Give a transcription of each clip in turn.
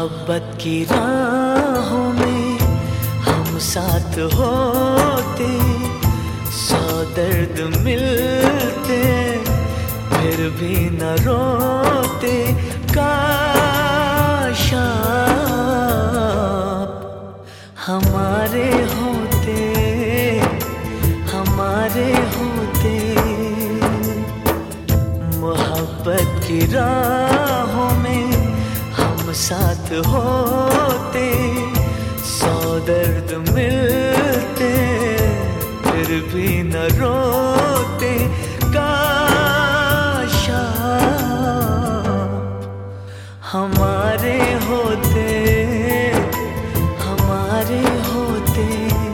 मोहब्बत की राहों में हम साथ होते, सौ दर्द मिलते फिर भी न रोते। काश आप हमारे होते, हमारे होते। मोहब्बत की राहों में हम साथ होते, सौ दर्द मिलते फिर भी न रोते। काश आप हमारे होते, हमारे होते।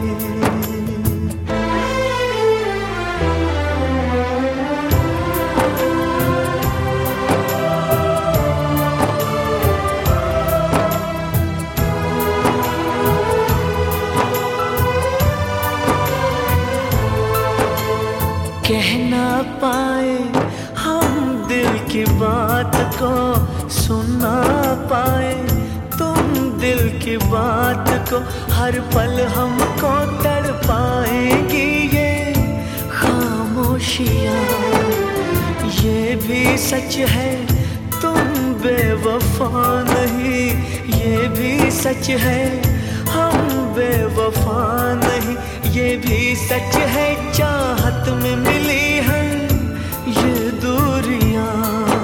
कह ना पाए हम दिल की बात को, सुन ना पाए तुम दिल की बात को। हर पल हमको तड़पाएंगी ये खामोशियाँ। ये भी सच है तुम बेवफा नहीं, ये भी सच है हम बेवफा नहीं। ये भी सच है चाहत में मिली है ये दूरियां।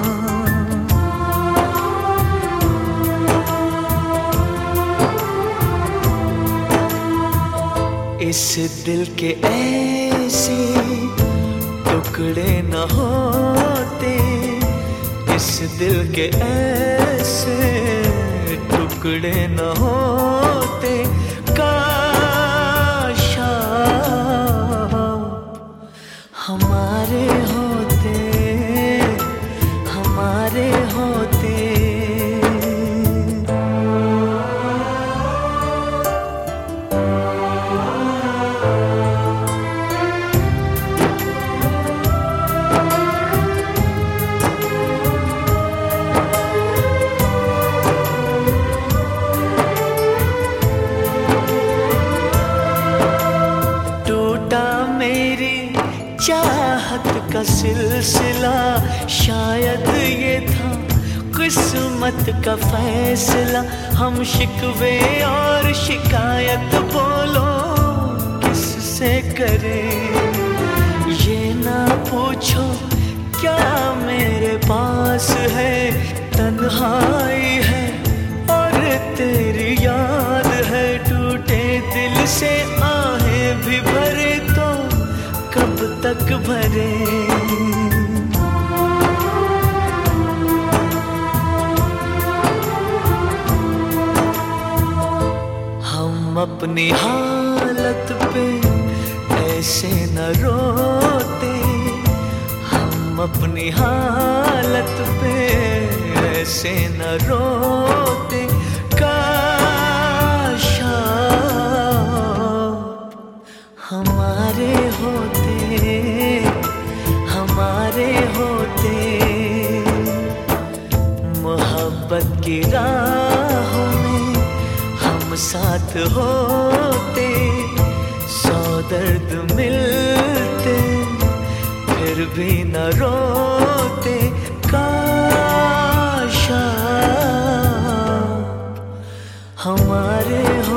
इस दिल के ऐसे टुकड़े न होते, इस दिल के ऐसे टुकड़े न होते। काश आप हमारे होते, हमारे होते। चाहत का सिलसिला शायद ये था किस्मत का फैसला। हम शिकवे और शिकायत बोलो किससे करें। ये ना पूछो क्या मेरे पास है, तन्हाई है और तेरी याद है। टूटे दिल से आहें भी भरे तो कब तक भरे। हम अपनी हालत पे ऐसे न रोते, हम अपनी हालत पे ऐसे न रोते। काश आप हमारे होते, हमारे होते। मोहब्बत की राहों में हम साथ होते, सौ दर्द मिलते फिर भी न रोते। काश आप हमारे